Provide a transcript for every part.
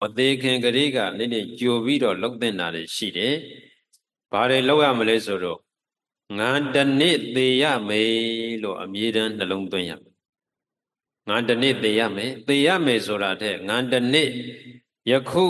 သေးခင်ကလေးကနည်းနည်းကြိုပြီးတော့လှုပ်တင်တာတွေရှိတယ်။ဘာတွေလှုပ်ရမလဲဆိုတော့ငါတနေ့သေရမယ်လို့အမြဲတမ်းနှလုံးသွင်းရမယ်။ငါတနေ့သေရမယ်။သေရမယ်ဆိုတာထက်ငါတနေ့ယခု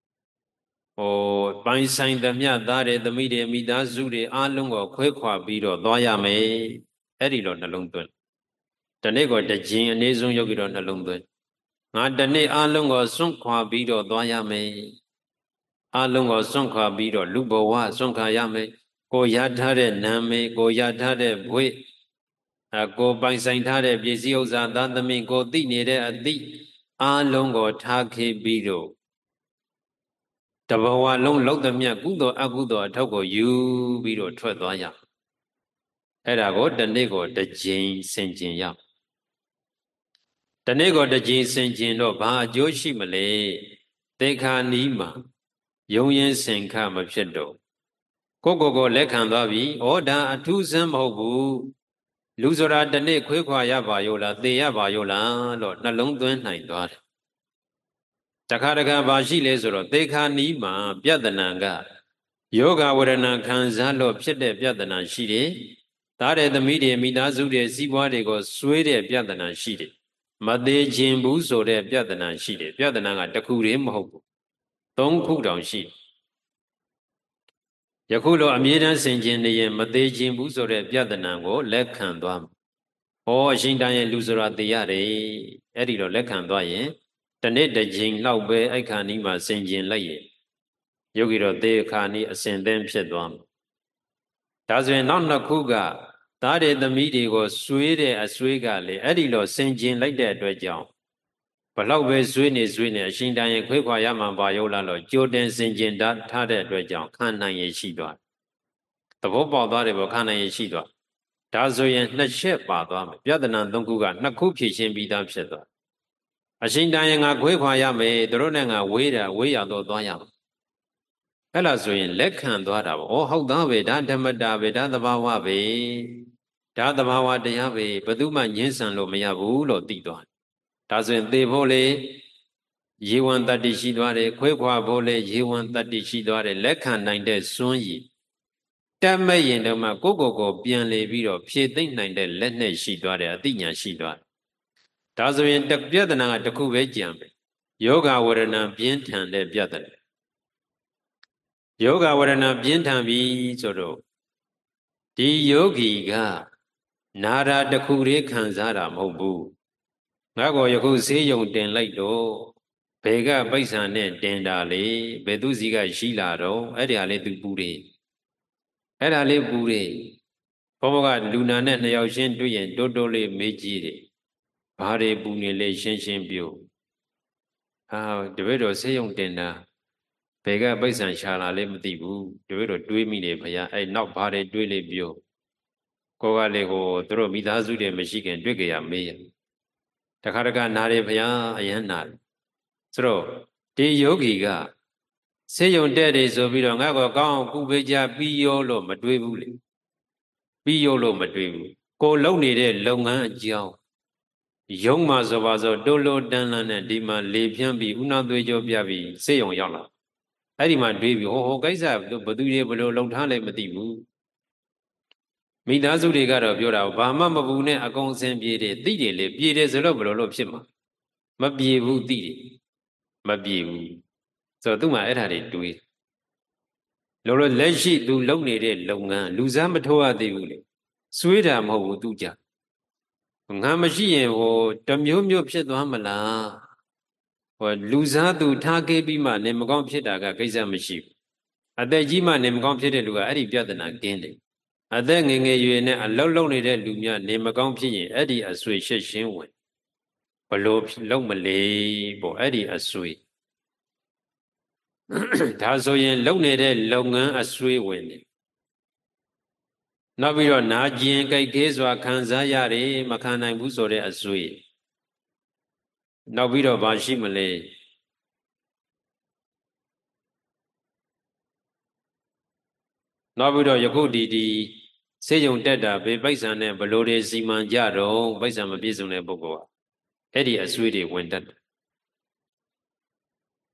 ပိုင်ဆိုင်သမျှသားတဲ့သမီးတွေမိသားစုတွေအားလုံးကိုခွဲခွာပြီးတော့သွားရမယ်။အဲ့ဒီလိုနှလုံးသွင်း။တနေ့ကိုတစ်ကြိမ်အနည်းဆုံးယောဂီတော်နှလုံးသွင်း။ငါတနေ့အားလုံးကိုစွန့်ခွာပြီးတော့သွားရမယ်။အားလုံးကိုစွန့်ခွာပြီးတော့လူဘဝစွန့်ခွာရမယ်။ကိုရထားတဲ့နာမည်ကိုရထားတဲ့ဘွေကိုပိုင်ဆိုင်ထားတဲ့ပစ္စည်းဥစ္စာသားသမီးကိုသိနေတဲ့အသည့်အားလုံးကိုထားခဲ့ပြီးတော့တဘဝလုံးလောက်သမျှကုသိုလ်အကုသိုလ်အထောက်ကိုယူပြီးတော့ထွက်သွားရအဲ့ဒါကိုတနေ့ကိုတစ်ကြိမ်ဆင်ကျင်ရတနေ့ကိုတစ်ကြိမ်ဆင်ကျင်တော့ဘာအကျိုးရှိမလဲသေခါနီးမှာယုံရင်စင်ခမဖြစ်တော့ကိုလက်ခံသွားပြီဩဒါအထူးစမ်းမဟုတ်ဘူးလူဆိုတာတနေ့ခွေးခွာရပါရောလားသေရပါရောလားလို့နှလုံးသွင်းနိုင်သွားတယ်တခါတခါဘာရှိလဲဆိုတော့သေခါနီးမှာပြဿနာကယောဂဝရဏခံစားလို့ဖြစ်တဲ့ပြဿနာရှိတယ်။သားတဲ့သမီးတွေမိသားစုတွေစီးပွားတွေကိုစွဲတဲ့ပြဿနာရှိတယ်။မသေးခြင်းဘူးဆိုတဲ့ပြဿနာရှိတယ်။ပြဿနာကတစ်ခုတည်းမဟုတ်ဘူး။သုံးခုတောင်ရှိတယ်။ယခုလိုအမြဲတမ်းဆင်ခြင်နေရင်မသေးခြင်းဘူးဆိုတဲ့ပြဿနာကိုလက်ခံသွားမှာ။ဟောအရှင်တန်ရဲ့လူဆိုတာသိရတယ်။အဲ့ဒီတော့လက်ခံသွားရင်တနေ့တစ်ကြိမ်လောက်ပဲအိုက်ခါနီးမှာဆင်ခြင်လိုက်ရင်ယောဂီတော့သေခါနီးအစဉ်သင်းဖြစ်သွားမှာဒါဆိုရင်နောက်နှစ်ခုကသားတဲ့သမီးတွေကိုဆွေးတဲ့အဆွေးကလေအဲ့ဒီလိုဆင်ခြင်လိုက်တဲ့အတွက်ကြောင့်ဘလောက်ပဲဆွေးနေအရှင်တန်ရင်ခွေးခွာရမှပါရုပ်လားလို့ကြိုတင်ဆင်ခြင်ထားတဲ့အတွက်ကြောင့်ခံနိုင်ရရှိသွားသဘောပေါက်သွားတယ်ပေါ့ခံနိုင်ရရှိသွားဒါဆိုရင်နှစ်ချက်ပါသွားမယ်ပြဿနာသုံးခုကနှစ်ခုဖြေရှင်းပြီးသားဖြစ်သွားအရှင်တန်ရင်ငါခွေးခွာရမယ်တို့နဲ့ငါဝေးရတော့သွားရမယ်အဲ့လားဆိုရင်လက်ခံသွားတာပေါ့။ဟုတ်သားပဲဒါဓမ္မတာပဲဒါသဘာဝပဲဒါသဘာဝတရားပဲဘယ်သူမှညှင်းဆန်လို့မရဘူးလို့သိသွားတယ်။ဒါဆိုရင်သေဖို့လေရေဝံတတ္တိရှိသွားတယ်ခွေးခွာဖို့လေရေဝံတတ္တိရှိသွားတယ်လက်ခံနိုင်တဲ့စွန်းရည်တတ်မဲ့ရင်တော့မှကိုပြန်လေပြီးတော့ဖြည့်သိမ့်နိုင်တဲ့လက်နဲ့ရှိသွားတယ်အသိဉာဏ်ရှိသွားတယ်။ဒါဆိုရင်ပြဿနာကတစ်ခုပဲကြံပဲယောဂဝရဏပြင်းထန်တဲ့ပြဿနာယောဂဝရဏပြင်းထန်ပြီဆိုတော့ဒီယောဂီကနာရာတစ်ခုလေးခံစားတာမဟုတ်ဘူးငါကောယခုဆေးရုံတင်လိုက်တော့ဘယ်ကပိဿာနဲ့တင်တာလေဘယ်သူစီကရှိလာတော့အဲ့ဒီဟာလေးသူပူတယ်အဲ့ဒါလေးပူတယ်ဘုရားကလူနာနဲ့နှစ်ယောက်ချင်းတွေ့ရင်တိုးတိုးလေးမေးကြည့်တယ်ဘာတွေပူနေလဲရှင်းပြောတပည့်တော်ဆေးရုံတင်တာဘယ်ကပိဿံရှာလာလဲမသိဘူးတို့တော့တွေးမိတယ်ဘုရားအဲ့နောက်ဘာတွေတွေးလေပြောကိုကလေကိုတို့မိသားစုတွေမရှိခင်တွေ့ကြရမေးရတခါတခါနားတယ်ဘုရားအယံနာတယ်ဆိုတော့ဒီယောဂီကဆေးရုံတက်တယ်ဆိုပြီးတော့ငါကောကောင်းကုပေးကြပြီးရောလို့မတွေးဘူးလေပြီးရောလို့မတွေးဘူးကိုလုံနေတဲ့လုပ်ငန်းအကြောင်းရုံးမှာဆိုပါဆိုတိုးလိုတန်းလန်းနဲ့ဒီမှာလေဖြန်းပြီးဥနာသွေးကြောပြပြီးဆေးရုံရောက်လာအဲ့ဒီမှာတွေးပြီးဟိုကိစ္စဘသူတွေဘယ်လိုလုံထားလဲမသိဘူးမိသားစုတွေကတော့ပြောတာဘာမှမပူနဲ့အကုန်အစင်ပြေတယ်သိတယ်လေပြေတယ်ဆိုတော့ဘယ်လိုလုပ်ဖြစ်မှာမပြေဘူးသိတယ်မပြေဘူးဆိုတော့သူ့မှာအဲ့ဒါတွေတွေးလောလောလက်ရှိသူလုပ်နေတဲ့လုပ်ငန်းလူစားမထိုးရသေးဘူးလေစွေးတာမဟုတ်ဘူးသူကြငါမရှိရင်တမျိုးဖြစ်သွားမလားလူစားသူထားခဲ့ပြီးမှနေမကောင်းဖြစ်တာကကိစ္စမရှိဘူးအသက်ကြီးမှနေမကောင်းဖြစ်တဲ့လူကအဲ့ဒီပြဿနာကင်းတယ်အသက်ငယ်ရွယ်နဲ့အလောက်လုံနေတဲ့လူများနေမကောင်းဖြစ်ရင်အဲ့ဒီအဆွေရှက်ရှင်းဝင်ဘလို့လုံးမလဲပေါ့အဲ့ဒီအဆွေဒါဆိုရင်လုံနေတဲ့လုပ်ငန်းအဆွေဝင်တယ်နောက်ပြီးတော့နာကျင်ကြိုက်ခဲစွာခံစားရတယ်မခံနိုင်ဘူးဆိုတဲ့အဆွေနောက်ပြီးတော့ဘာရှိမလဲနောက်ပြီးတော့ယခုဒီဆေးရုံတက်တာဘေပိဿံနဲ့ဘလို့တွေစီမံကြတော့ပိဿံမပြည့်စုံတဲ့ပုဂ္ဂိုလ်ကအဲ့ဒီအဆွေတွေဝင်တတ်တယ်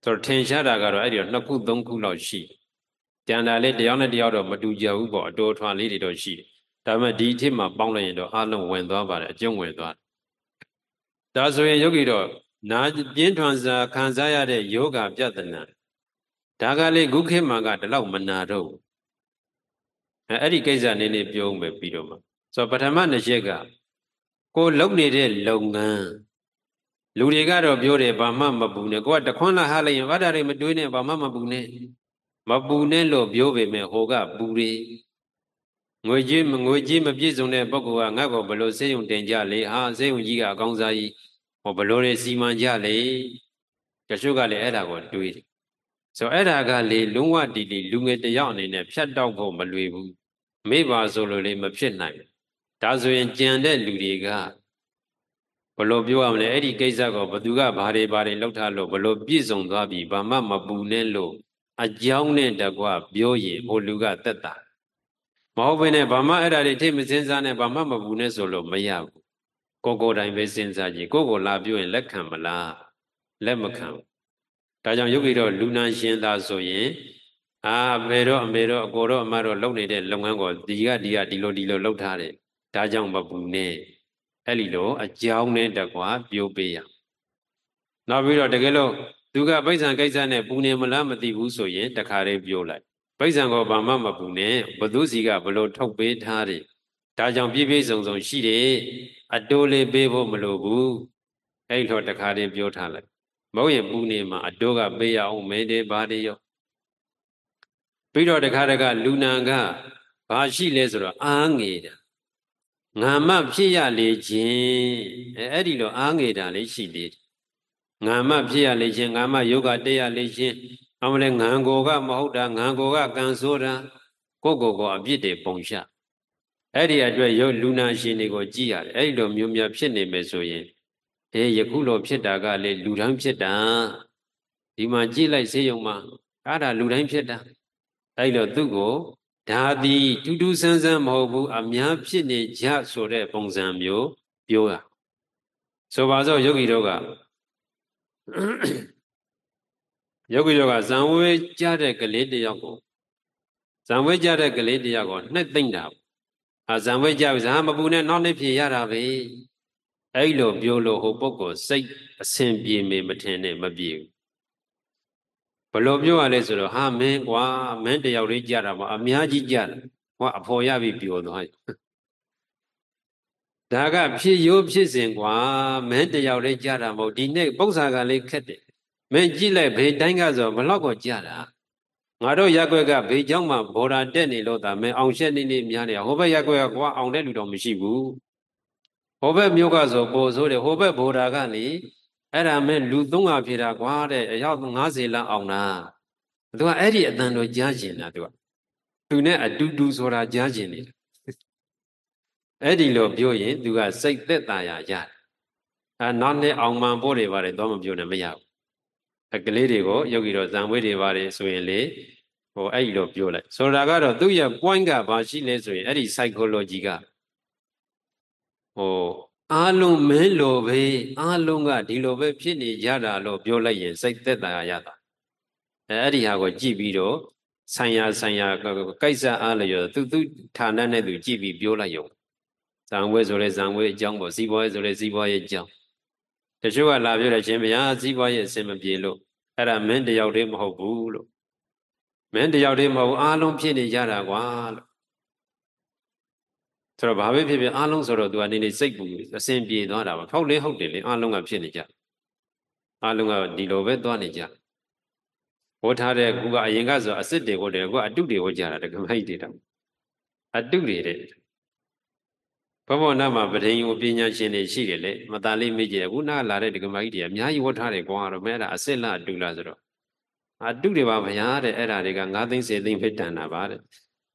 ဆိုတော့ထင်ရှားတာကတော့အဲ့ဒီတော့2ခု3ခုလောက်ရှိကြံတာလေးတယောက်နဲ့တယောက်တော့မတူကြဘူးပေါ့အတော်ထွာလေးတွေတော့ရှိတယ်ဒါပေမဲ့ဒီအထစ်မှာပေါင်းလိုက်ရင်တော့အလုံးဝင်သွားပါတယ်အကျုံးဝင်သွားဒါဆိုရင်ယောဂီတော့နာပြင်းထွန်စွာခံစားရတဲ့ယောဂပြဿနာဒါကလေးခုခေတ်မှာကဒီလောက်မနာတော့အဲ့ဒီကိစ္စနည်းနည်းပြောဦးမယ်ပြီးတော့မှဆိုတော့ပထမနှစ်ချက်ကကိုလုပ်နေတဲ့လုပ်ငန်းလူတွေကတော့ပြောတယ်ဘာမှမပူနဲ့ကိုကတခွန်းလာဟားလိုက်ရင်ဘာသာတွေမတွေးနဲ့ဘာမှမပူနဲ့မပူနဲ့လို့ပြောပေမဲ့ဟိုကပူတွေငွေကြီးမပြည့်စုံတဲ့ပုဂ္ဂိုလ်ကငါ့ကိုဘယ်လိုစေယုံတင်ကြလေဟာစေယုံကြီးကအကောင်းစားကြီးဟောဘယ်လိုတွေစီမံကြလေတချို့ကလည်းအဲ့ဒါကိုတွေးတယ်ဆိုအဲ့ဒါကလေလုံးဝတီတီလူငယ်တယောက်အနေနဲ့ဖြတ်တောက်ဖို့မလွယ်ဘူးမေ့ပါဆိုလို့လေမဖြစ်နိုင်ဒါဆိုရင်ကြံတဲ့လူတွေကဘလို့ပြောရမလဲအဲ့ဒီကိစ္စကိုဘသူကဘာတွေလောက်ထားလို့ဘလို့ပြည့်စုံသွားပြီဘာမှမပူနဲ့လို့အကြောင်းနဲ့တကွပြောရင်ဟိုလူကသက်တာမဟုတ်ဘဲနဲ့ဘာမှအဲ့ဒါတွေထိမစင်းစားနဲ့ဘာမှမပူနဲ့ဆိုလို့မရဘူးကိုယ်တိုင်ပဲစဉ်းစားကြည့်ကိုလာပြောရင်လက်ခံမလားလက်မခံဘူးဒါကြောင့်ယုတ်ကြီးတော့လူနာရှင်သာဆိုရင်အမေတော့အမေတော့အကိုတော့အမတော့လုပ်နေတဲ့လုပ်ငန်းကိုဒီလိုလုပ်ထားတယ်ဒါကြောင့်မပူနဲ့အဲ့ဒီလိုအကြောင်းနဲ့တကွာပြောပေးရနောက်ပြီးတော့တကယ်လို့သူကပိဋကကိစ္စနဲ့ပူနေမလားမသိဘူးဆိုရင်တခါလေးပြောလိုက်ပိဋကကိုဘာမှမပူနဲ့ဘသူစီကဘလို့ထုတ်ပေးထားတယ်ဒါကြောင့်ပြည့်စုံရှိတယ်အတိုးလေးပေးဖို့မလိုဘူးအဲ့လိုတခါလေးပြောထားလိုက်မဟုတ်ရင်ပူနေမှာအတိုးကပေးရအောင်မဲတယ်ဘာတွေရောပြီးတော့တခါလူနာကဘာရှိလဲဆိုတော့အားငယ်တာငါမှဖြစ်ရလေခြင်းအဲ့ဒီလိုအားငယ်တာလေးရှိသေးတယ်ငါမှဖြစ်ရလေခြင်းငါမှယောဂတက်ရလေခြင်းအမလဲငန်ကိုကမဟုတ်တာငန်ကိုကကံဆိုးတာကိုအပြစ်တွေပုံချအဲ့ဒီအတွက်ရုပ်လူနာရှင်တွေကိုကြည့်ရတယ်အဲ့ဒီလိုမျိုးများဖြစ်နေမယ်ဆိုရင်ယခုလိုဖြစ်တာကလေလူတိုင်းဖြစ်တာဒီမှာကြည့်လိုက်စေယုံမှာအဲ့ဒါလူတိုင်းဖြစ်တာအဲ့လိုသူ့ကိုဒါသည်ထူးထူးဆန်းဆန်းမဟုတ်ဘူးအများဖြစ်နေကြဆိုတဲ့ပုံစံမျိုးပြောတာဆိုပါစို့ယောဂီတို့ကဇံဝေးကြတဲ့ကလေးတယောက်ကိုနှစ်သိမ့်တာဇံဝေးကြပြီဇာမပူနဲ့နောက်နေ့ဖြေရတာပဲအဲ့လိုပြောလို့ဟိုပုဂ္ဂိုလ်စိတ်အစဉ်ပြေမေမထင်နဲ့မပြေဘူးဘလို့ပြောရလဲဆိုတော့ဟာမင်းကွာမင်းတယောက်လေးကြတာမအများကြီးကြတယ်ဟောအဖော်ရပြီပြောသွားဒါကဖြစ်ရိုးဖြစ်စဉ်ကွာမင်းတယောက်လေးကြတာမဟုတ်ဒီနေ့ပု္ပ္ပာကလေးခက်တယ်မင်းကြည့်လိုက်ဘေးတိုင်းကဆိုဘလောက်ကိုကြတာငါတို့ရက်ွက်ကဘေးเจ้าမှာဘော်ဒါတက်နေလို့ဒါမင်းအောင်ရှက်နေများနေဟိုဘက်ရက်ွက်ကကွာအောင်တဲ့လူတော့မရှိဘူးဟိုဘက်မြို့ကဆိုပို့ဆိုးတယ်ဟိုဘက်ဘော်ဒါကလေအဲ့ဒါမဲ့လူ300ဖြေတာကွာတဲ့အယောက်50လောက်အောင်တာသူကအဲ့ဒီအတန်တော့ကြားကျင်တာသူနဲ့အတူတူဆိုတာကြားကျင်နေတာအဲ့ဒီလိုပြောရင်သူကစိတ်သက်သာရရတယ်နောက်နေ့အောင်မှန်ဖို့တွေပါတယ်တော့မပြောနဲ့မရဘူးကလေးတွေကိုယောဂီတော့ဇံဝေးတွေပါတယ်ဆိုရင်လေဟိုအဲ့ဒီလိုပြောလိုက်ဆိုတာကတော့သူ့ရဲ့ point ကဘာရှိလဲဆိုရင်အဲ့ဒီ psychology ကဟိုအားလုံးမင်းလိုပဲအားလုံးကဒီလိုပဲဖြစ်နေကြတာလို့ပြောလိုက်ရင်စိတ်သက်သာရတာအဲ့ဒီဟာကိုကြည့်ပြီးတော့ဆိုင်ရာကိစ္စအားလျော်သူဌာနနဲ့သူကြည့်ပြီးပြောလိုက်ရုံဇံဝဲဆိုလဲဇံဝဲအကြောင်းပေါ့စီးပွားရေးဆိုလဲစီးပွားရေးအကြောင်းတချို့ကလာပြောတယ်ရှင်ဗျာစီးပွားရေးအဆင်မပြေလို့အဲ့ဒါမင်းတယောက်တည်းမဟုတ်ဘူးလို့မင်းတယောက်တည်းမဟုတ်အားလုံးဖြစ်နေကြတာကွာလို့ဆိုတော့ဘာပဲဖြစ်ဖြစ်အားလုံးဆိုတော့သူကနေစိတ်ပူအစဉ်ပြေသွားတာပါဟုတ်တယ်လေအားလုံးကဖြစ်နေကြအားလုံးကဒီလိုပဲသွားနေကြဟောထားတဲ့ကူကအရင်ကဆိုအစစ်တွေကိုတယ်ကအတုတွေဟောကြတာတကမိုက်တွေတော့အတုတွေတဲ့ဘောနာမှာပဋိယုပညာရှင်တွေရှိတယ်လေမသားလေးမေ့ကြတယ်ခုနကလာတဲ့ဒကမကြီးတွေအများကြီးဝတ်ထားတယ်ကွာတော့မဲအဲ့ဒါအစစ်လားအတုလားဆိုတော့အတုတွေပါဗျာတဲ့အဲ့ဒါတွေက9သိန်း10သိန်းဖြစ်တန်တာပါတဲ့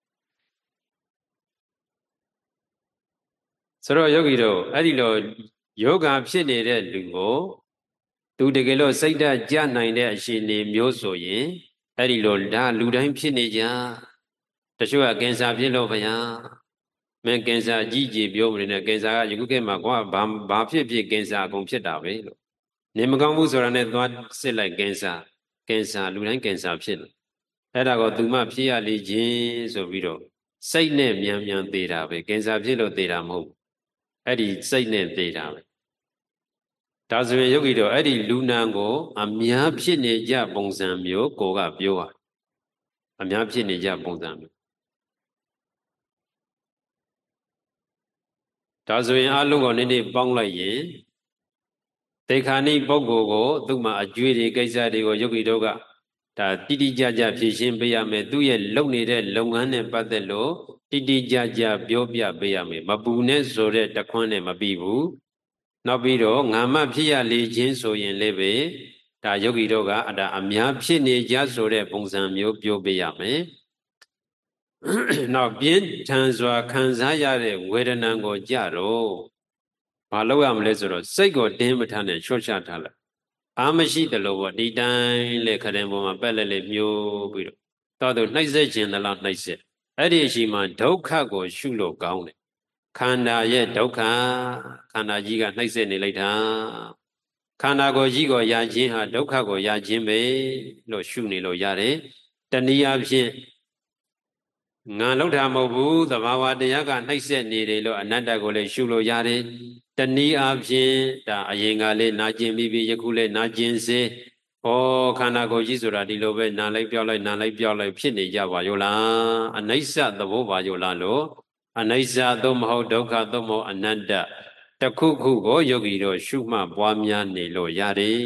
ဆိုတော့ယောဂီတို့အဲ့ဒီလိုယောဂဖြစ်နေတဲ့လူကိုသူတကယ်လို့စိတ်ဓာတ်ကြနိုင်တဲ့အခြေအနေမျိုးဆိုရင်အဲ့ဒီလိုဒါလူတိုင်းဖြစ်နေကြတချို့ကကင်ဆာဖြစ်လို့ဗျာမင်းကင်ဆာကြီးကြီးပြောမနေနဲ့ကင်ဆာကယခုခေတ်မှာကွာဘာဖြစ်ကင်ဆာအကုန်ဖြစ်တာပဲလို့နေမကောင်းဘူးဆိုတာနဲ့သွားစစ်လိုက်ကင်ဆာကင်ဆာလူတိုင်းကင်ဆာဖြစ်တယ်အဲ့ဒါကိုသူမှဖြစ်ရလေခြင်းဆိုပြီးတော့စိတ်နဲ့မြန်မြန်သေတာပဲကင်ဆာဖြစ်လို့သေတာမဟုတ်အဲ့ဒီစိတ်နဲ့သေတာပဲဒါဆိုရင်ယောဂီတို့အဲ့ဒီလူနာကိုအများဖြစ်နေကြပုံစံမျိုးကိုကပြောတာအများဖြစ်နေကြပုံစံမျိုးဒါဆိုရင်အလုံးကိုနေ့ပေါင်းလိုက်ရင်တေခာနိပုဂ္ဂိုလ်ကိုသူ့မှာအကျွေးတွေကိစ္စတွေကိုယောဂီတို့ကဒါတိတိကျကျဖြေရှင်းပေးရမယ်သူ့ရဲ့လုပ်နေတဲ့လုပ်ငန်းနဲ့ပတ်သက်လို့တိတိကျကျပြောပြပေးရမယ်မပူနဲ့ဆိုတဲ့တခွန်းနဲ့မပြီးဘူးနောက်ပြီးတော့ငါမဖြစ်ရလေခြင်းဆိုရင်လည်းပဲဒါယောဂီတို့ကဒါအများဖြစ်နေကြဆိုတဲ့ပုံစံမျိုးပြောပေးရမယ်နောက်ပြင်းထန်စွာခံစားရတဲ့ဝေဒနာကိုကြတော့ဘာလုပ်ရမလဲဆိုတော့စိတ်ကိုတင်းမထားနဲ့ချော့ချထားလိုက်အာမရှိတယ်လို့ပေါ့ဒီတိုင်းလေခရင်ပေါ်မှာပက်လက်လေးမျိုးပြီးတော့တော့နှိုက်ဆက်ခြင်းတလားနှိုက်ဆက်အဲ့ဒီအချိန်မှာဒုက္ခကိုရှုလို့ကောင်းတယ်ခန္ဓာရဲ့ဒုက္ခခန္ဓာကြီးကနှိုက်ဆက်နေလိုက်တာခန္ဓာကိုယ်ကြီးကိုရခြင်းဟာဒုက္ခကိုရခြင်းပဲလို့ရှုနေလို့ရတယ်တနည်းအားဖြင့်ငါလောက်တာမဟုတ်ဘူးသဘာဝတရားကနှိုက်ဆက်နေတယ်လို့အနတ္တကိုလည်းရှုလို့ရတယ်တနည်းအားဖြင့်ဒါအရင်ကလေးနာကျင်ပြီးယခုလည်းနာကျင်စေဩခန္ဓာကိုယ်ကြီးဆိုတာဒီလိုပဲနာလိုက်ပြောက်လိုက်နာလိုက်ပြောက်လိုက်ဖြစ်နေကြပါရောလားအနိစ္စသဘောပါရောလားလို့အနိစ္စသို့မဟုတ်ဒုက္ခသို့မဟုတ်အနတ္တတခုခုကိုယောဂီတို့ရှုမှတ်ပွားများနေလို့ရတယ်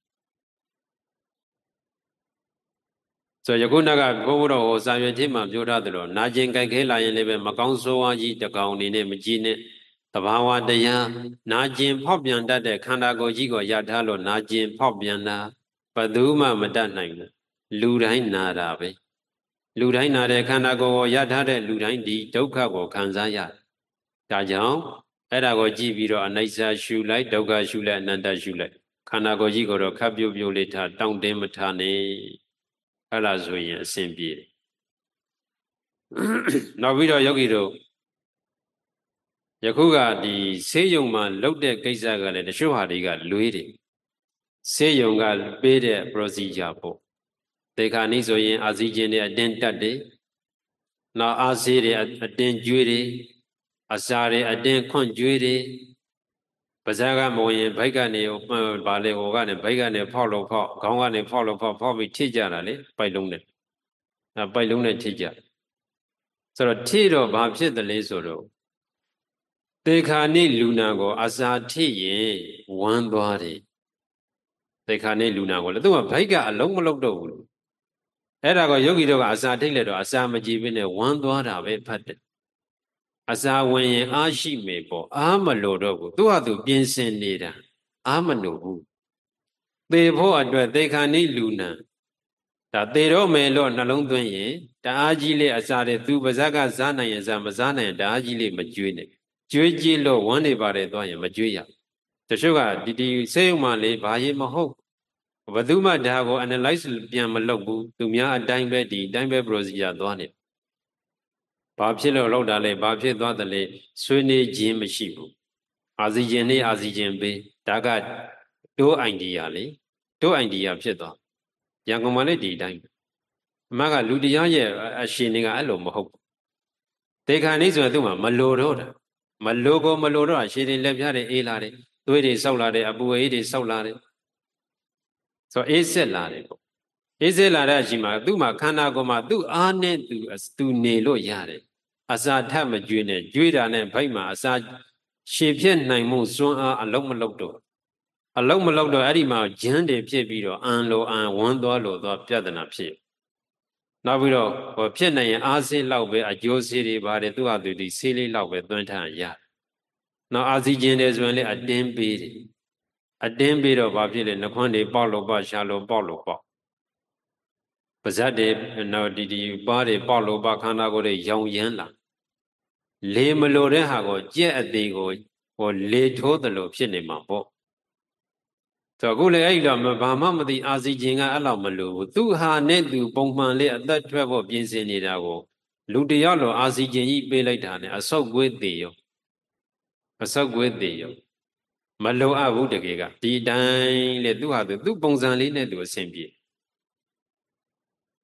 ဆိုယခုနကဘုန်းဘုတော်ဟောစာရွက်ချင်းမှာပြောထားသလိုနာကျင်ကြိုက်ခဲလာရင်လည်းပဲမကောင်းဆိုးဝါးကြီးတကောင်အနေနဲ့မကြည့်နဲ့သဘာဝတရားနာကျင်ဖောက်ပြန်တတ်တဲ့ခန္ဓာကိုယ်ကြီးကိုရထားလို့နာကျင်ဖောက်ပြန်တာဘယ်သူမှမတတ်နိုင်ဘူးလူတိုင်းနာတာပဲလူတိုင်းနာတဲ့ခန္ဓာကိုယ်ကိုရထားတဲ့လူတိုင်းဒီဒုက္ခကိုခံစားရတယ်ဒါကြောင့်အဲ့ဒါကိုကြည့်ပြီးတော့အနိစ္စရှုလိုက်ဒုက္ခရှုလိုက်အနတ္တရှုလိုက်ခန္ဓာကိုယ်ကြီးကိုတော့ခပ်ပြုတ်ပြုတ်လေးထားတောင့်တင်းမထားနဲ့အဲ့ဒါဆိုရင်အဆင်ပြေတယ်နောက်ပြီးတော့ယောဂီတို့ယခုကဒီဆေးရုံမှာလုပ်တဲ့ကိစ္စကလည်းတချို့ဟာတွေကလွေးတယ်ဆေးရုံကပေးတဲ့ procedure ပေါ့တေခါနိဆိုရင်အာစီဂျင်တွေအတင်းတက်တယ်နောက်အာဆေးတွေအတင်းကျွေးတယ်အစာတွေအတင်းခွန့်ကျွေးတယ်ပါးစပ်ကမဝင်ရင်ဘိုက်ကနေဗာလေဟိုကနေဘိုက်ကနေဖောက်လို့ဖောက်ခေါင်းကနေဖောက်လို့ဖောက်ပြီးထိကြတာလေပိုက်လုံးနဲ့ပိုက်လုံးနဲ့ထိကြဆိုတော့ထိတော့ဘာဖြစ်တယ်လဲဆိုတော့တေခာနိလူနာကိုအစာထိရင်ဝမ်းသွားတယ်တေခာနိလူနာကိုလည်းသူကဘိုက်ကအလုံးမလုံးတော့ဘူးလို့အဲ့ဒါကိုယောဂီတို့ကအစာထိလိုက်တော့အစာမကြည့်ဘဲနဲ့ဝမ်းသွားတာပဲဖတ်တယ်အစာဝင်ရင်အားရှိမေပေါ့အားမလို့တော့ဘူးသူ့ဟာသူပြင်ဆင်နေတာအားမလို့ဘူးသေဖို့အတွက်သေခာနိလူနာဒါသေတော့မယ်လို့နှလုံးသွင်းရင်တအားကြီးလေးအစာတဲ့သူပါဇက်ကစားနိုင်ရင်စားမစားနိုင်ရင်တအားကြီးလေးမကျွေးနဲ့ကျွေးကြည့်လို့ဝမ်းနေပါတယ်သွားရင်မကျွေးရတချို့ကဒီဆေးရုံမှာလေဘာရင်မဟုတ်ဘယ်သူမှဒါကို analyze ပြန်မလုပ်ဘူးသူများအတိုင်းပဲဒီအတိုင်းပဲ procedure သွားနေဘာဖြစ်လို့လောက်တာလဲဘာဖြစ်သွားတယ်လဲဆွေးနွေးခြင်းမရှိဘူးအာစီဂျင်နဲ့အာစီဂျင်ပေးဒါကတိုးအိုင်ဒီယာလေတိုးအိုင်ဒီယာဖြစ်သွားရန်ကုန်မှာလည်းဒီအတိုင်းအမကလူတရားရဲ့အရှင်တွေကအဲ့လိုမဟုတ်ဘူးတေခါနေဆိုရင်သူ့မှာမလိုတော့တာမလိုကိုမလိုတော့အရှင်တွေလက်ပြတဲ့အေးလာတယ်သွေးတွေဆောက်လာတယ်အပူအေးတွေဆောက်လာတယ်ဆိုအေးဆက်လာတယ်ပေါ့အေးဆက်လာတဲ့အချိန်မှာသူ့မှာခန္ဓာကိုယ်မှာသူ့အားနဲ့သူနေလို့ရတယ်အစာထပ်မကျွေးနဲ့ကျွေးတာနဲ့ဘိုက်မှာအစာရှည်ဖြစ်နိုင်မှုစွမ်းအားအလုံးမလုံးတော့အလုံးမလုံးတော့အဲ့ဒီမှာဂျမ်းတွေဖြစ်ပြီးတော့အန်လိုအန်ဝန်းသွားလို့သွားပြဿနာဖြစ်နောက်ပြီးတော့ဖြစ်နိုင်ရင်အားဆေးလောက်ပဲအကျိုးဆေးတွေပါတယ်သူ့ဟာသူဒီဆေးလေးလောက်ပဲသွင်းထားရနောက်အာစီဂျင်တွေဆိုရင်လည်းအတင်းပေးတယ်အတင်းပေးတော့ဘာဖြစ်လဲနှခွန်းတွေပေါက်လို့ပေါက်ရှာလို့ပေါက်လို့ပေါက်ပါဇက်တွေနောက်ဒီပါးတွေပေါက်လို့ပေါက်ခန္ဓာကိုယ်တွေရောင်ရမ်းလာလေမလိုတဲ့ဟာကိုကြက်အသေးကိုလေထိုးတယ်လို့ဖြစ်နေမှာပေါ့ဆိုတော့အခုလေအဲ့တော့ဘာမှမသိအာစီဂျင်ကအဲ့လောက်မလိုဘူးသူဟာနဲ့သူပုံမှန်လေးအသက်ထွက်ဖို့ပြင်ဆင်နေတာကိုလူတယောက်လိုအာစီဂျင်ကြီးပေးလိုက်တာနဲ့အဆုတ်ကွေးသေးရောအဆုတ်ကွေးသေးရောမလိုအပ်ဘူးတကယ်ကဒီတိုင်းလေသူဟာသူပုံစံလေးနဲ့သူအဆင်ပြေ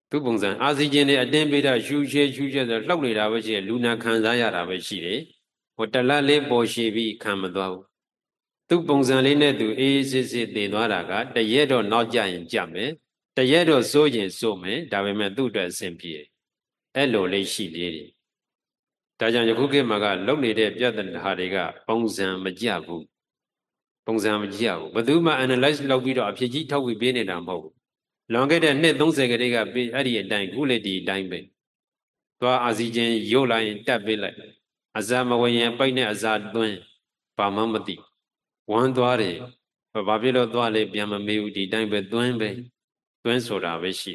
သူပုံစံအာဆီဂျင်တွေအတင်းပေးတာရှူရှဲဆိုလှောက်နေတာပဲရှိတယ်လူနာခံစားရတာပဲရှိတယ်ဟိုတလတ်လေးပေါ်ရှည်ပြီးခံမသွားဘူးသူပုံစံလေးနဲ့သူအေးစစ်စစ်တည်သွားတာကတရက်တော့နောက်ကျရင်ကြမယ်တရက်တော့စိုးရင်စိုးမယ်ဒါပေမဲ့သူ့အတွက်အဆင်ပြေအဲ့လိုလေးရှိသေးတယ်ဒါကြောင့်ယခုခေတ်မှာကလုံနေတဲ့ပြဿနာတွေကပုံစံမကျဘူးပုံစံမကျဘူးဘယ်သူမှ analyze လုပ်ပြီးတော့အဖြစ်ကြီးထောက်ပြီးပေးနေတာမဟုတ်ဘူးလွန်ခဲ့တဲ့နှစ်30ကလေးကအဲ့ဒီအတိုင်းခုလေဒီအတိုင်းပဲသွားအာဆီဂျင်ရုပ်လိုက်ရင်တက်ပေးလိုက်အစာမဝင်ရင်ပိတ်နဲ့အစာသွင်းဘာမှမသိဝမ်းသွားတယ်ဘာဖြစ်လို့သွားလဲပြန်မမေးဘူးဒီတိုင်းပဲသွင်းဆိုတာပဲရှိ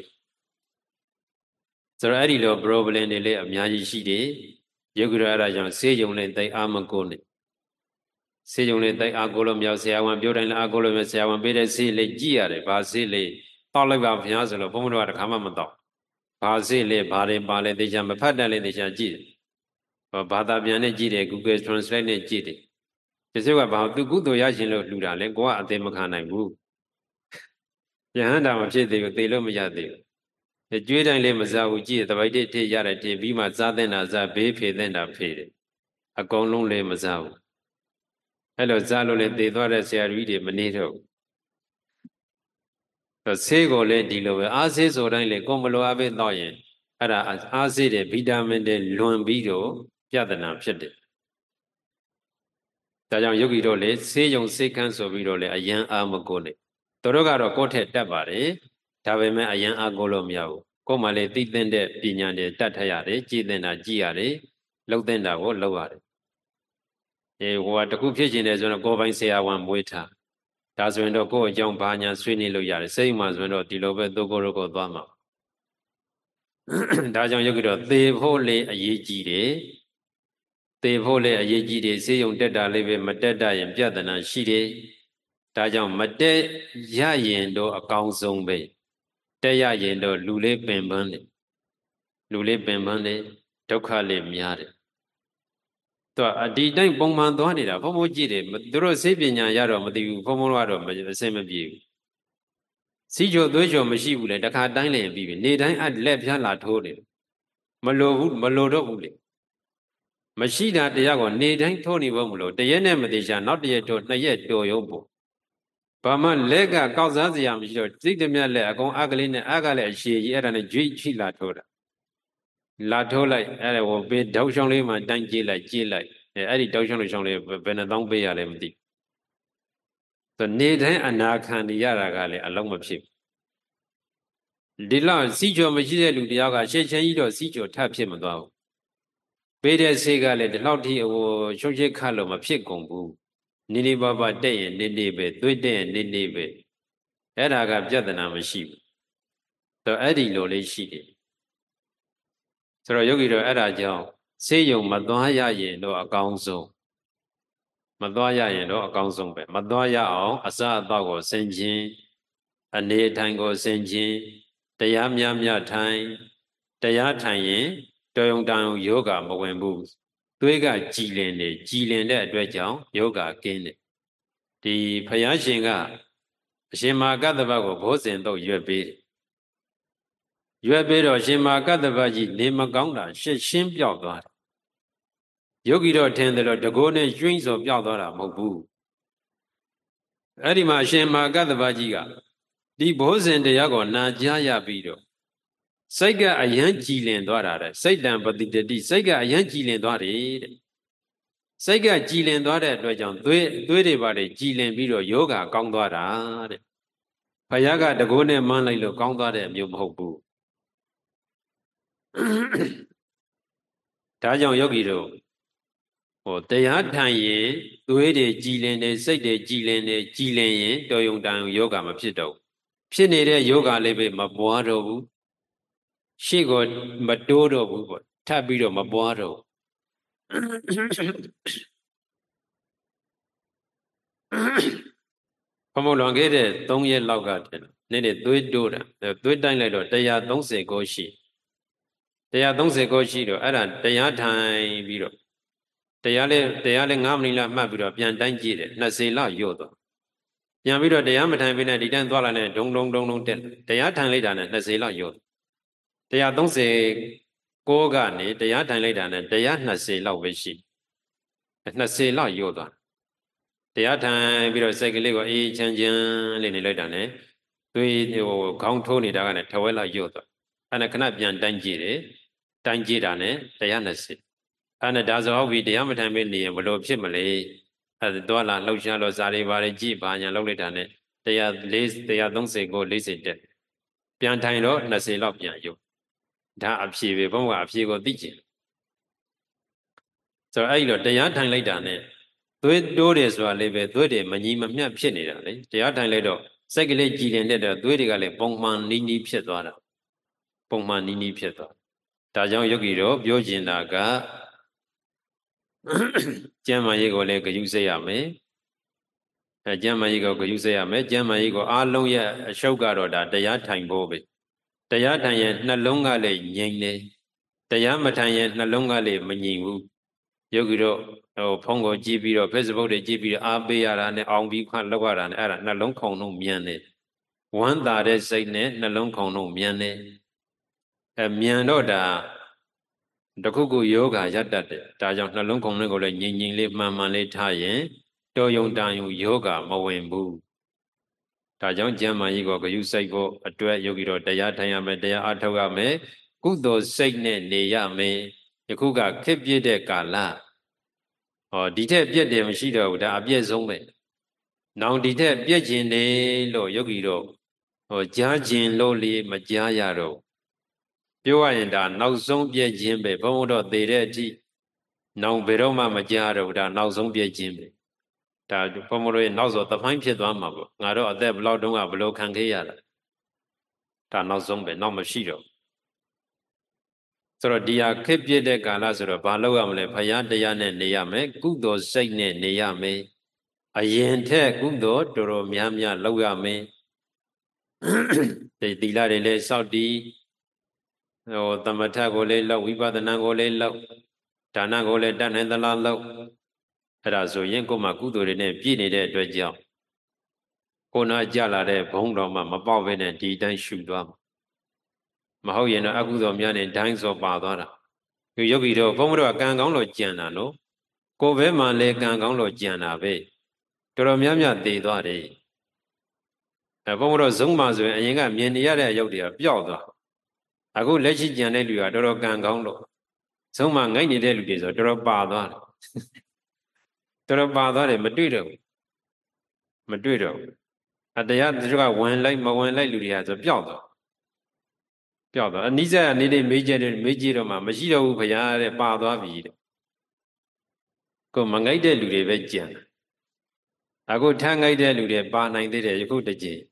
ဆိုတော့အဲ့ဒီလို problem တွေလည်းအများကြီးရှိတယ်ယောဂီရအဲ့ဒါကြောင့်ဆေးရုံနဲ့တိုက်အားမကိုနဲ့ဆေးရုံနဲ့တိုက်အားကိုလို့မြောက်ဆရာဝန်ပြောတိုင်းလည်းအားကိုလို့မြေဆရာဝန်ပေးတဲ့ဆေးလေးကြည့်ရတယ်ဘာဆေးလေးတောက်လိုက်ပါဘုရားဆိုလို့ဘုန်းဘုရားကတခါမှမတောက်ဘာဆေးလေးဘာတွေပါလဲတေချာမဖတ်တတ်လဲတေချာကြည့်တယ်ဘာသာပြန်နဲ့ကြည့်တယ် Google Translate နဲ့ကြည့်တယ်ဒီစိတ်ကဘာသူကုသိုလ်ရရှင်လို့လှူတာလဲကိုကအသေးမခံနိုင်ဘူးယဟန္တာမဖြစ်သေးဘူးသေလို့မရသေးဘူးကျွေးတိုင်းလေးမစားဘူးကြည့်တပိုက်တိထိရတယ်ထိပြီးမှစားတဲ့နာစားဘေးဖေတဲ့နာဖေတယ်အကုန်လုံးလေးမစားဘူးအဲ့လိုစားလို့လေသေသွားတဲ့ဆရာကြီးတွေမနေတော့ဘူးဆေးကိုလည်းဒီလိုပဲအားဆေးဆိုတိုင်းလေကိုမလိုအပ်ပဲတော့ရင်အဲ့ဒါအားဆေးတွေဗီတာမင်တွေလွန်ပြီးတော့ပြဿနာဖြစ်တယ်ဒါကြောင့်ယောဂီတို့လေဆေးရုံဆေးခန်းဆိုပြီးတော့လေအယံအားမကိုနဲ့တို့ကတော့ကိုယ့်ထက်တက်ပါတယ်ဒါပေမဲ့အယံအားကိုလို့မရဘူးကိုယ်မှလည်းသိသင့်တဲ့ပညာတွေတတ်ထရတယ်ကြည်သင့်တာကြည်ရတယ်လှုပ်သင့်တာကိုလှုပ်ရတယ်ဟိုကတခုဖြစ်ကျင်တယ်ဆိုတော့ကိုယ်ပိုင်ဆရာဝန်မွေးထားဒါဆိုရင်တော့ကိုယ့်အကြောင်းဘာညာဆွေးနွေးလို့ရတယ်စိတ်မှဆိုရင်တော့ဒီလိုပဲသူကိုယ်တို့ကိုသွားမှာဒါကြောင့်ယောဂီတော့သေဖို့လေအရေးကြီးတယ်သေဖို့လေအရေးကြီးတယ်ဆေးရုံတက်တာလေးပဲမတက်တတ်ရင်ပြဿနာရှိတယ်ဒါကြောင့်မတက်ရရင်တော့အကောင်းဆုံးပဲတက်ရရင်တော့လူလေးပင်ပန်းတယ်လူလေးပင်ပန်းတယ်ဒုက္ခလေးများတယ်သူအဒီတိုင်းပုံမှန်သွားနေတာဘုံဘုံကြည့်တယ်သူတို့စိတ်ပညာရတော့မသိဘူးဘုံဘုံကတော့အစင်မပြေဘူးစီချိုသွေးချိုမရှိဘူးလေတခါတိုင်းလည်းပြီးပြီနေတိုင်းအလက်ဖြားလာထိုးတယ်မလိုတော့ဘူးလေမရှိတာတရားကိုနေတိုင်းထိုးနေဖို့မလို့တရက်နဲ့မသေးချာနောက်တရက်ထိုးနှစ်ရက်တော်ရုံပို့ဘာမှလက်ကကောက်စားစရာမရှိတော့စိတ်တမြက်လက်အကုန်အကလေးနဲ့အကလည်းအရှည်ကြီးအဲ့ဒါနဲ့ကြွိချိလာထိုးတာလာထိုးလိုက်အဲ့ဒါကိုပေးတောက်ချောင်းလေးမှတိုင်းကြည့်လိုက်အဲ့ဒီတောက်ချောင်းလေးချောင်းလေးဘယ်နှသောင်းပေးရလဲမသိသူနေတိုင်းအနာခံနေရတာကလည်းအလုံးမဖြစ်ဒီလောက်စီချိုမရှိတဲ့လူတယောက်ကရှေ့ချင်းကြီးတော့စီချိုထပ်ဖြစ်မသွားဘူးပေးတဲ့ဆေးကလည်းဒီလောက်ထိဟိုရှုပ်ရှက်ခတ်လို့မဖြစ်ကုန်ဘူးနေနေပါပါတက်ရင်နေပဲသွေးတက်ရင်နေပဲအဲ့ဒါကပြဿနာမရှိဘူးတော့အဲ့ဒီလိုလေးရှိတယ်ဆိုတော့ယောဂီတို့အဲ့ဒါကြောင့်ဆေးရုံမသွားရရင်တော့အကောင်းဆုံးမသွားရရင်တော့အကောင်းဆုံးပဲမသွားရအောင်အစအသောက်ကိုဆင်ခြင်အနေထိုင်ကိုဆင်ခြင်တရားများထိုင်တရားထိုင်ရင်တော်ရုံတန်ယောဂမဝင်ဘူးသွေးကကြည်လင်တဲ့အတွက်ကြောင့်ယောဂကင်းတယ်ဒီဖယားရှင်ကအရှင်မာကတ္တဗကိုဘောဇဉ်တော့ရွက်ပေးတော့ရှင်မာကတ္တဗကြီးနေမကောင်းတာရှင်းပြောက်သွားတယ်ယောဂီတော့ထင်တယ်လို့တကိုးနဲ့ကျွင်းစော်ပြောက်သွားတာမဟုတ်ဘူးအဲ့ဒီမှာအရှင်မာကတ္တဗကြီးကဒီဘောဇဉ်တရားကိုနာကြားရပြီးတော့စိတ်ကအယံကြည်လင်သွားတာတဲ့စိတ်တံပတိတတိစိတ်ကအယံကြည်လင်သွားတယ်တဲ့စိတ်ကကြည်လင်သွားတဲ့အတွက်ကြောင့်သွေးတွေပါတယ်ကြည်လင်ပြီးတော့ယောဂကောင်းသွားတာတဲ့ဘုရားကတကိုးနဲ့မှန်းလိုက်လို့ကောင်းသွားတဲ့အမျိုးမဟုတ်ဘူးဒါကြောင့်ယောဂီတို့ဟိုတရားထိုင်ရင်သွေးတွေကြည်လင်တယ်စိတ်တွေကြည်လင်ရင်တော်ယုံတန်ယောဂမဖြစ်တော့ဖြစ်နေတဲ့ယောဂလေးပဲမပွားတော့ဘူးရှေ့ကိုမတိုးတော့ဘူးပေါ့ထပ်ပြီးတော့မပွားတော့ဘုံဘုံလွန်ခဲ့တဲ့3ရက်လောက်ကတည်းကနေ့သွေးတိုးတာသွေးတိုင်းလိုက်တော့130ကိုရှိ130ကိုရှိတော့အဲ့ဒါတရားထိုင်ပြီးတော့တရားလေး9မိနစ်လောက်မှတ်ပြီးတော့ပြန်တိုင်းကြည့်တယ်20လောက်ရော့သွားပြန်ပြီးတော့တရားမထိုင်ဘဲနဲ့ဒီတိုင်းသွားလာနေဒုံတက်တရားထိုင်လိုက်တာနဲ့20လောက်ရော့ 136ကနေတရားထိုင်လိုက်တာနဲ့120လောက်ပဲရှိ20လောက်ရို့သွားတရားထိုင်ပြီးတော့စိတ်ကလေးကိုအေးချမ်းချမ်းလေးနေလိုက်တာနဲ့သွေးခေါင်းထိုးနေတာကလည်းထဝက်လောက်ရို့သွားအဲ့ဒါခဏပြန်တိုင်းကြည့်တယ်တိုင်းကြည့်တာနဲ့120အဲ့ဒါဒါဆိုဟုတ်ပြီတရားမထိုင်မနေရင်ဘလို့ဖြစ်မလဲအဲ့ဒါတော့လာလှုပ်ရှားလို့ဇာတွေပါတွေကြည့်ပါညာလုပ်လိုက်တာနဲ့139 40တက်ပြန်ထိုင်တော့20လောက်ပြန်ရုပ်ဒါအဖြေပဲဘုံကအဖြေကိုသိချင်ဆိုတော့အဲ့လိုတရားထိုင်လိုက်တာနဲ့သွေးတိုးတယ်ဆိုတာလေးပဲသွေးတွေမညီမမျှဖြစ်နေတာလေတရားထိုင်လိုက်တော့စိတ်ကလေးကြည်တင်တဲ့တော့သွေးတွေကလည်းပုံမှန်နီးနီးဖြစ်သွားတာပုံမှန်နီးနီးဖြစ်သွားဒါကြောင့်ယောဂီတို့ပြောကျင်တာကကျမ်းမာရေးကိုလည်းဂရုစိုက်ရမယ်ကျမ်းမာရေးကိုဂရုစိုက်ရမယ်ကျမ်းမာရေးကိုအားလုံးရဲ့အရှုပ်ကတော့ဒါတရားထိုင်ဖို့ပဲတရားထိုင်ရင်နှလုံးကလည်းငြိမ်တယ်တရားမထိုင်ရင်နှလုံးကလည်းမငြိမ်ဘူးယောဂီတို့ဖုန်းကိုကြည့်ပြီးတော့ Facebook တွေကြည့်ပြီးတော့အားပေးရတာနဲ့အောင်ပြီးခွလောက်ရတာနဲ့အဲ့ဒါနှလုံးခုန်လုံးမြန်တယ်ဝမ်းသာတဲ့စိတ်နဲ့နှလုံးခုန်လုံးမြန်တယ်မြန်တော့ဒါတခုခုယောဂရတတ်တယ်ဒါကြောင့်နှလုံးခုန်လေးကိုလည်းငြိမ်ငြိမ်လေးမှန်မှန်လေးထားရင်တော်ယုံတန်ယုံယောဂမဝင်ဘူးဒါကြောင့်ကျမ်းမာရေးကိုဂရုစိုက်ဖို့အတွက်ယောဂီတို့တရားထိုင်ရမယ်တရားအားထုတ်ရမယ်ကုသိုလ်စိတ်နဲ့နေရမယ်ယခုကခက်ပြည့်တဲ့ကာလဒီထက်ပြည့်တယ်မရှိတော့ဘူးဒါအပြည့်ဆုံးပဲနောင်ဒီထက်ပြည့်ခြင်းနေလို့ယောဂီတို့ကြားခြင်းလို့လေမကြားရတော့ပြောရရင်ဒါနောက်ဆုံးပြည့်ခြင်းပဲဘုံတော့သေတဲ့အထိနောင်ဘယ်တော့မှမကြားတော့ဘူးဒါနောက်ဆုံးပြည့်ခြင်းပဲဒါဘုံတို့ရဲ့နောက်ဆိုသမိုင်းဖြစ်သွားမှာပေါ့ငါတို့အသက်ဘလောက်တုန်းကဘလို့ခံခဲ့ရတာဒါနောက်ဆုံးပဲနောက်မရှိတော့ဆိုတော့ဒီဟာခက်ပြည့်တဲ့ကာလဆိုတော့ဘာလုပ်ရမလဲဘုရားတရားနဲ့နေရမယ်ကုသိုလ်စိတ်နဲ့နေရမယ်အရင်ထက်ကုသိုလ်တော်တော်များများလုပ်ရမယ်ဒီသီလတွေလည်းစောင့်တည်သမထကိုလည်းလုပ်ဝိပဿနာကိုလည်းလုပ်ဒါနကိုလည်းတတ်နိုင်သလားလုပ်အဲ့ဒါဆိုရင်ကိုယ်မှာကုသိုလ်တွေနဲ့ပြည့်နေတဲ့အတွက်ကြောင့်ကိုယ်နာကြလာတဲ့ဘုံတော်မှာမပေါက်ဘဲနဲ့ဒီတိုင်းရှုသွားမဟုတ်ရင်တော့အကုသိုလ်များနဲ့ဒိုင်းစောပါသွားတာဒီယောဂီတို့ဘုံတော်ကံကောင်းလို့ကြံတာနော်ကိုယ်ဘဲမှလည်းကံကောင်းလို့ကြံတာပဲတော်တော်များများသေသွားတယ်ဘုံတော်ဇုံမှာဆိုရင်အရင်ကမြင်နေရတဲ့အယုတ်တွေကပျောက်သွားအခုလက်ရှိကြံတဲ့လူကတော်တော်ကံကောင်းလို့ဇုံမှာငိုက်နေတဲ့လူတွေဆိုတော်တော်ပါသွားတယ်တော်တော်ပါသွားတယ်မတွေ့တော့ဘူးမတွေ့တော့ဘူးအတရားသူကဝင်လိုက်မဝင်လိုက်လူတွေကဆိုပျောက်သွားအနိစ္စအနေနဲ့မေးကြတော့မှမရှိတော့ဘူးဘုရားတဲ့ပါသွားပြီတဲ့ကိုမငိုက်တဲ့လူတွေပဲကြံအခုထငိုက်တဲ့လူတွေပါနိုင်သေးတယ်ယခုတစ်ချိန်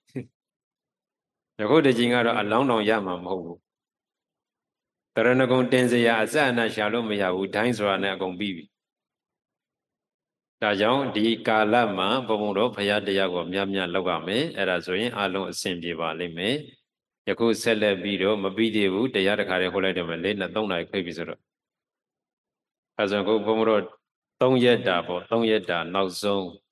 ကတော့အလောင်းတော်ရမှာမဟုတ်ဘူးတရဏဂုံတင်စရာအစအနရှာလို့မရဘူးဒိုင်းဆိုတာနဲ့အကုန်ပြီးပြီဒါကြောင့်ဒီကာလမှာဘုံတော်ဘုရားတရားကိုများများလောက်ရမယ်အဲ့ဒါဆိုရင်အလုံးအဆင်ပြေပါလိမ့်မယ်ယခုဆက်လက်ပြီးတော့မပြီးသေးဘူးတရားတစ်ခါလေးဟောလိုက်တယ်မယ်၄-3 နာရီခွဲပြီဆိုတော့အဲဆိုကိုဘုံတော်3ရက်တာပေါ့3ရက်တာနောက်ဆုံး